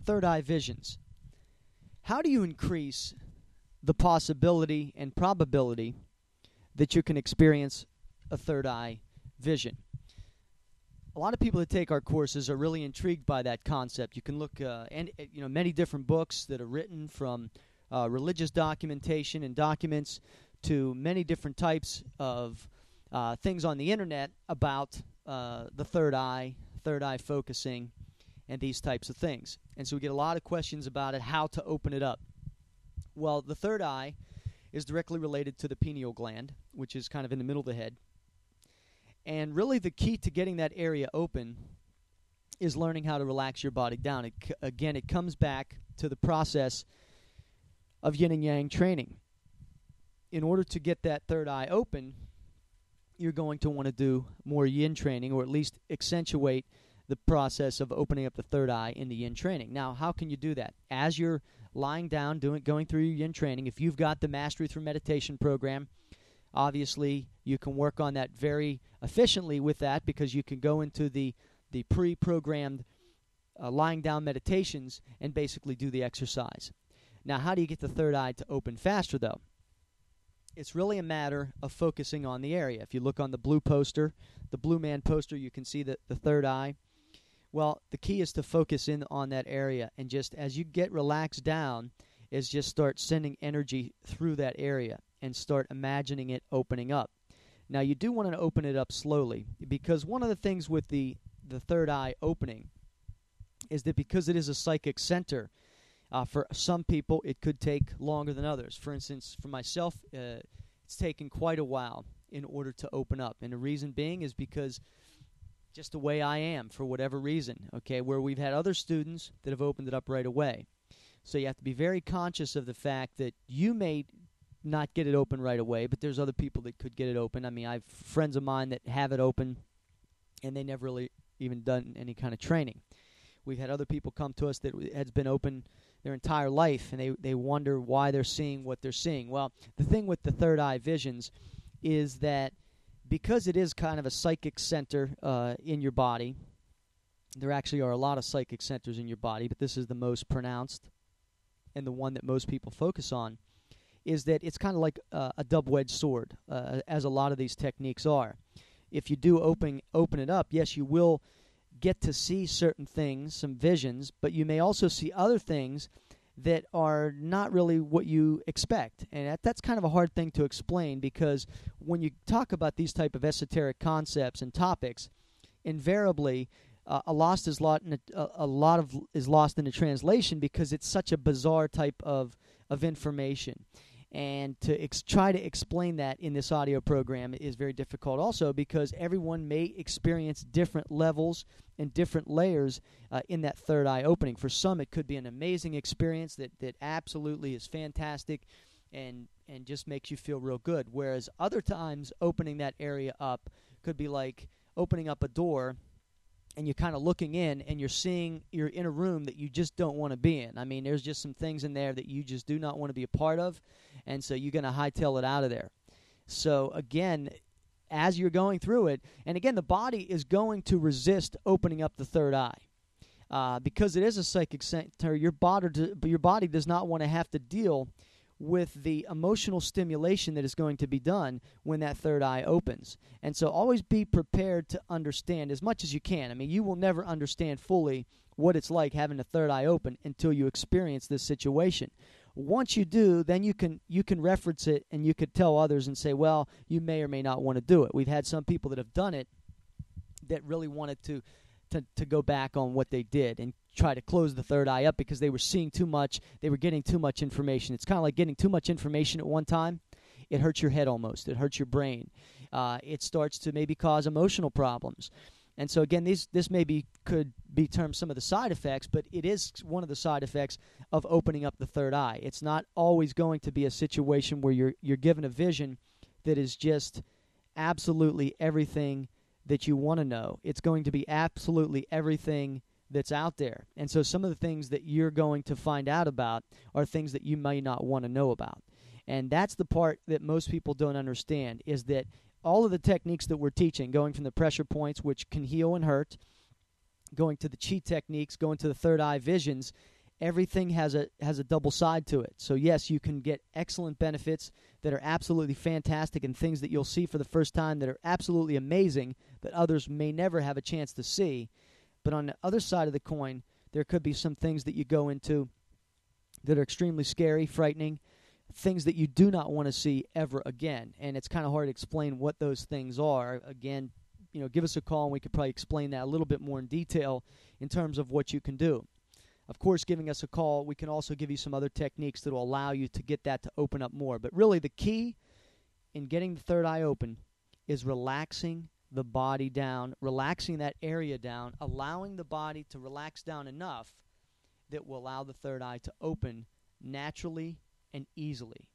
third eye visions. How do you increase the possibility and probability that you can experience a third eye vision? A lot of people that take our courses are really intrigued by that concept. You can look many different books that are written, from religious documentation and documents to many different types of things on the internet about the third eye focusing, and these types of things. And so we get a lot of questions about it, how to open it up. Well, the third eye is directly related to the pineal gland, which is kind of in the middle of the head. And really the key to getting that area open is learning how to relax your body down. It comes back to the process of yin and yang training. In order to get that third eye open, you're going to want to do more yin training, or at least accentuate the process of opening up the third eye in the yin training. Now, how can you do that? As you're lying down, going through your yin training, if you've got the Mastery Through Meditation program, obviously you can work on that very efficiently with that, because you can go into the pre-programmed lying down meditations and basically do the exercise. Now, how do you get the third eye to open faster, though? It's really a matter of focusing on the area. If you look on the blue poster, the Blue Man poster, you can see the third eye. Well, the key is to focus in on that area, and just as you get relaxed down, is just start sending energy through that area and start imagining it opening up. Now, you do want to open it up slowly, because one of the things with the third eye opening is that because it is a psychic center, for some people it could take longer than others. For instance, for myself, it's taken quite a while in order to open up. And the reason being is because just the way I am, for whatever reason, okay, where we've had other students that have opened it up right away. So you have to be very conscious of the fact that you may not get it open right away, but there's other people that could get it open. I mean, I have friends of mine that have it open, and they never really even done any kind of training. We've had other people come to us that has been open their entire life, and they wonder why they're seeing what they're seeing. Well, the thing with the third eye visions is that because it is kind of a psychic center in your body, there actually are a lot of psychic centers in your body, but this is the most pronounced and the one that most people focus on, is that it's kind of like a double-edged sword, as a lot of these techniques are. If you do open it up, yes, you will get to see certain things, some visions, but you may also see other things that are not really what you expect. And that's kind of a hard thing to explain, because when you talk about these type of esoteric concepts and topics, invariably a lot is lost in the translation, because it's such a bizarre type of information. And to try to explain that in this audio program is very difficult also, because everyone may experience different levels and different layers in that third eye opening. For some, it could be an amazing experience that absolutely is fantastic and just makes you feel real good. Whereas other times, opening that area up could be like opening up a door, and you're kind of looking in, and you're in a room that you just don't want to be in. I mean, there's just some things in there that you just do not want to be a part of, and so you're going to hightail it out of there. So again, as you're going through it, and again, the body is going to resist opening up the third eye. Because it is a psychic center, your body does not want to have to deal with the emotional stimulation that is going to be done when that third eye opens. And so always be prepared to understand as much as you can. I mean, you will never understand fully what it's like having a third eye open until you experience this situation. Once you do, then you can reference it, and you could tell others and say, well, you may or may not want to do it. We've had some people that have done it that really wanted to go back on what they did and try to close the third eye up, because they were seeing too much, they were getting too much information. It's kind of like getting too much information at one time. It hurts your head almost. It hurts your brain. It starts to maybe cause emotional problems. And so again, this could be termed some of the side effects, but it is one of the side effects of opening up the third eye. It's not always going to be a situation where you're given a vision that is just absolutely everything that you want to know. It's going to be absolutely everything that's out there. And so some of the things that you're going to find out about are things that you may not want to know about. And that's the part that most people don't understand, is that all of the techniques that we're teaching, going from the pressure points, which can heal and hurt, going to the chi techniques, going to the third eye visions, everything has a double side to it. So yes, you can get excellent benefits that are absolutely fantastic and things that you'll see for the first time that are absolutely amazing that others may never have a chance to see. But on the other side of the coin, there could be some things that you go into that are extremely scary, frightening, things that you do not want to see ever again. And it's kind of hard to explain what those things are. Again, give us a call and we could probably explain that a little bit more in detail in terms of what you can do. Of course, giving us a call, we can also give you some other techniques that will allow you to get that to open up more. But really, the key in getting the third eye open is relaxing the body down, relaxing that area down, allowing the body to relax down enough that will allow the third eye to open naturally and easily.